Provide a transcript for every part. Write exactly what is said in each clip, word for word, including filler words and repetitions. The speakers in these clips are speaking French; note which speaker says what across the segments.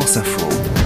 Speaker 1: France Info.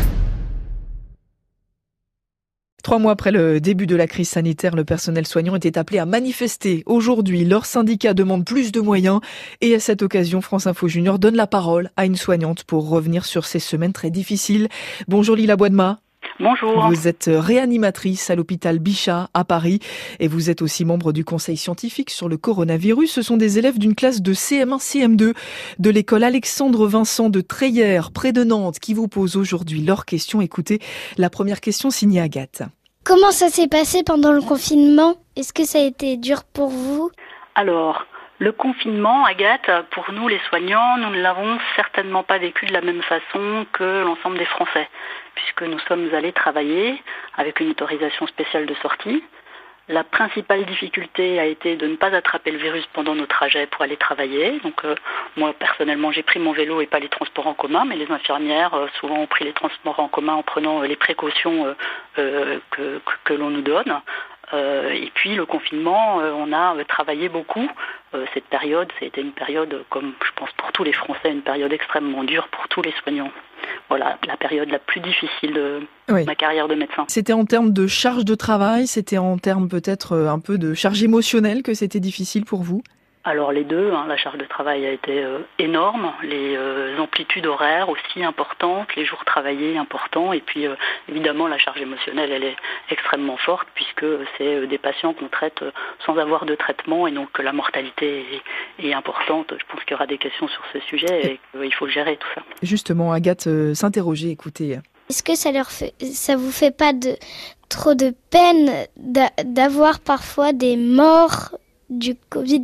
Speaker 2: Trois mois après le début de la crise sanitaire, le personnel soignant était appelé à manifester. Aujourd'hui, leur syndicat demande plus de moyens et à cette occasion, France Info Junior donne la parole à une soignante pour revenir sur ces semaines très difficiles. Bonjour Lila Boidma.
Speaker 3: Bonjour.
Speaker 2: Vous êtes réanimatrice à l'hôpital Bichat à Paris et vous êtes aussi membre du conseil scientifique sur le coronavirus. Ce sont des élèves d'une classe de C M un C M deux de l'école Alexandre Vincent de Treillères, près de Nantes, qui vous posent aujourd'hui leurs questions. Écoutez, la première question signée Agathe.
Speaker 4: Comment ça s'est passé pendant le confinement ? Est-ce que ça a été dur pour vous ?
Speaker 3: Alors, le confinement, Agathe, pour nous les soignants, nous ne l'avons certainement pas vécu de la même façon que l'ensemble des Français, puisque nous sommes allés travailler avec une autorisation spéciale de sortie. La principale difficulté a été de ne pas attraper le virus pendant nos trajets pour aller travailler. Donc euh, moi personnellement j'ai pris mon vélo et pas les transports en commun, mais les infirmières euh, souvent ont pris les transports en commun en prenant euh, les précautions euh, euh, que, que, que l'on nous donne. Euh, et puis le confinement, euh, on a euh, travaillé beaucoup. Euh, cette période, c'était une période, comme je pense pour tous les Français, une période extrêmement dure pour tous les soignants. Voilà, la période la plus difficile de oui. ma carrière de médecin.
Speaker 2: C'était en termes de charge de travail, c'était en termes peut-être un peu de charge émotionnelle que c'était difficile pour vous ?
Speaker 3: Alors les deux, hein, la charge de travail a été euh, énorme, les euh, amplitudes horaires aussi importantes, les jours travaillés importants, et puis euh, évidemment la charge émotionnelle elle est extrêmement forte puisque c'est euh, des patients qu'on traite euh, sans avoir de traitement et donc que la mortalité est, est importante. Je pense qu'il y aura des questions sur ce sujet et qu'il euh, faut le gérer tout ça.
Speaker 2: Justement, Agathe euh, s'interrogeait, écoutez.
Speaker 4: Est-ce que ça leur fait, ça vous fait pas de trop de peine d'a, d'avoir parfois des morts du covid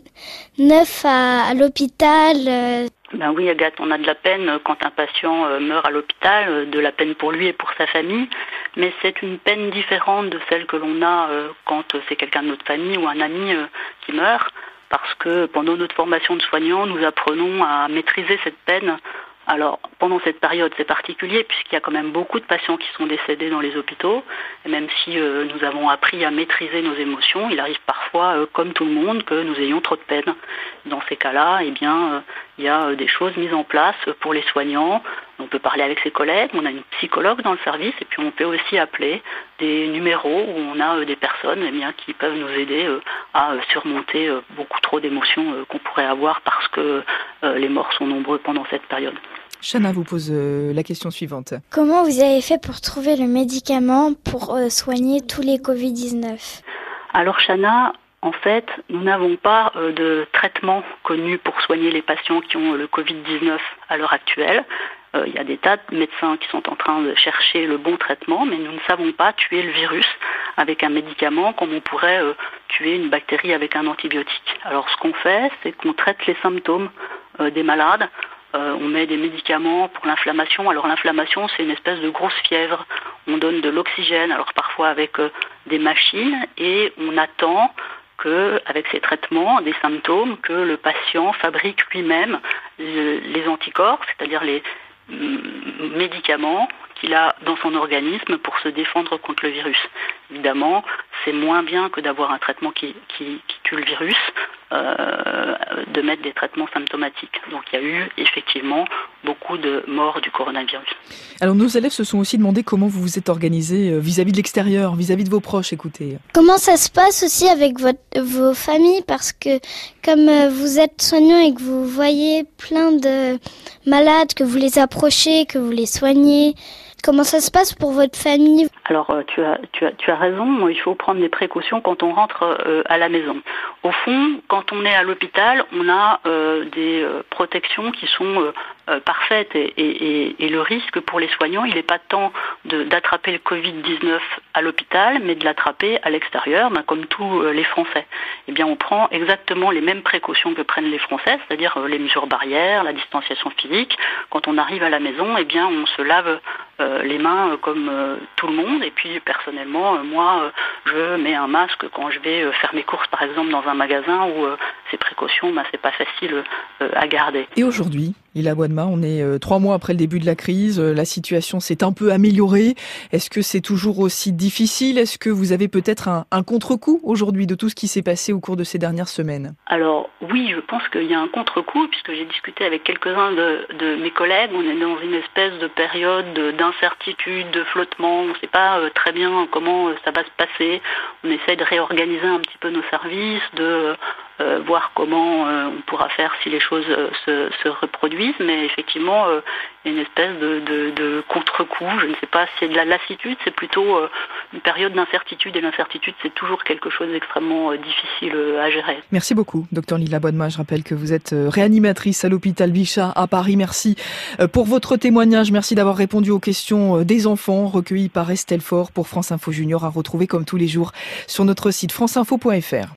Speaker 4: dix-neuf à, à l'hôpital euh...
Speaker 3: Ben oui Agathe, on a de la peine quand un patient euh, meurt à l'hôpital, euh, de la peine pour lui et pour sa famille, mais c'est une peine différente de celle que l'on a euh, quand c'est quelqu'un de notre famille ou un ami euh, qui meurt, parce que pendant notre formation de soignants, nous apprenons à maîtriser cette peine. Alors, pendant cette période, c'est particulier puisqu'il y a quand même beaucoup de patients qui sont décédés dans les hôpitaux. Et même si euh, nous avons appris à maîtriser nos émotions, il arrive parfois, euh, comme tout le monde, que nous ayons trop de peine. Dans ces cas-là, eh bien, euh, il y a euh, des choses mises en place pour les soignants. On peut parler avec ses collègues, on a une psychologue dans le service et puis on peut aussi appeler des numéros où on a euh, des personnes eh bien, qui peuvent nous aider euh, à euh, surmonter euh, beaucoup trop d'émotions euh, qu'on pourrait avoir parce que euh, les morts sont nombreux pendant cette période.
Speaker 2: Chana vous pose euh, la question suivante.
Speaker 4: Comment vous avez fait pour trouver le médicament pour euh, soigner tous les covid dix-neuf ?
Speaker 3: Alors Chana, en fait, nous n'avons pas euh, de traitement connu pour soigner les patients qui ont le covid dix-neuf à l'heure actuelle. Euh, il y a des tas de médecins qui sont en train de chercher le bon traitement, mais nous ne savons pas tuer le virus avec un médicament comme on pourrait euh, tuer une bactérie avec un antibiotique. Alors ce qu'on fait, c'est qu'on traite les symptômes euh, des malades. Euh, on met des médicaments pour l'inflammation. Alors l'inflammation, c'est une espèce de grosse fièvre. On donne de l'oxygène, alors parfois avec euh, des machines, et on attend que, avec ces traitements, des symptômes, que le patient fabrique lui-même le, les anticorps, c'est-à-dire les mm, médicaments qu'il a dans son organisme pour se défendre contre le virus. Évidemment, c'est moins bien que d'avoir un traitement qui, qui, qui tue le virus, euh, de mettre des traitements symptomatiques. Donc il y a eu effectivement beaucoup de morts du coronavirus.
Speaker 2: Alors nos élèves se sont aussi demandé comment vous vous êtes organisés vis-à-vis de l'extérieur, vis-à-vis de vos proches, écoutez.
Speaker 4: Comment ça se passe aussi avec votre, vos familles, parce que comme vous êtes soignant et que vous voyez plein de malades, que vous les approchez, que vous les soignez, comment ça se passe pour votre famille ?
Speaker 3: Alors euh, tu as, tu as, tu as raison, il faut prendre des précautions quand on rentre euh, à la maison. Au fond, quand on est à l'hôpital, on a euh, des euh, protections qui sont euh, euh, parfaites et, et, et le risque pour les soignants, il n'est pas tant de, d'attraper le covid dix-neuf à l'hôpital, mais de l'attraper à l'extérieur, ben, comme tous euh, les Français. Eh bien, on prend exactement les mêmes précautions que prennent les Français, c'est-à-dire euh, les mesures barrières, la distanciation physique. Quand on arrive à la maison, eh bien, on se lave euh, les mains euh, comme euh, tout le monde. Et puis personnellement, euh, moi, euh, je mets un masque quand je vais euh, faire mes courses, par exemple, dans un magasin où euh, ces précautions, ben, c'est pas facile euh, à garder.
Speaker 2: Et aujourd'hui, Lila Boadma, on est euh, trois mois après le début de la crise, euh, la situation s'est un peu améliorée. Est-ce que c'est toujours aussi difficile ? Est-ce que vous avez peut-être un, un contre-coup aujourd'hui de tout ce qui s'est passé au cours de ces dernières semaines ?
Speaker 3: Alors oui, je pense qu'il y a un contre-coup, puisque j'ai discuté avec quelques-uns de, de mes collègues. On est dans une espèce de période d'incertitude, de flottement. On ne sait pas euh, très bien comment euh, ça va se passer. On essaye de réorganiser un petit peu nos services, de euh, voir comment euh, on pourra faire si les choses euh, se, se reproduisent. Mais effectivement, euh, il y a une espèce de, de, de contre-coup. Je ne sais pas si c'est de la lassitude, c'est plutôt euh, une période d'incertitude. Et l'incertitude, c'est toujours quelque chose d'extrêmement euh, difficile euh, à gérer.
Speaker 2: Merci beaucoup, docteur Lila Boadma. Je rappelle que vous êtes réanimatrice à l'hôpital Bichat à Paris. Merci pour votre témoignage. Merci d'avoir répondu aux questions des enfants recueillies par Estelle Faure pour France Info Junior, à retrouver comme tous les jours sur notre site franceinfo point fr.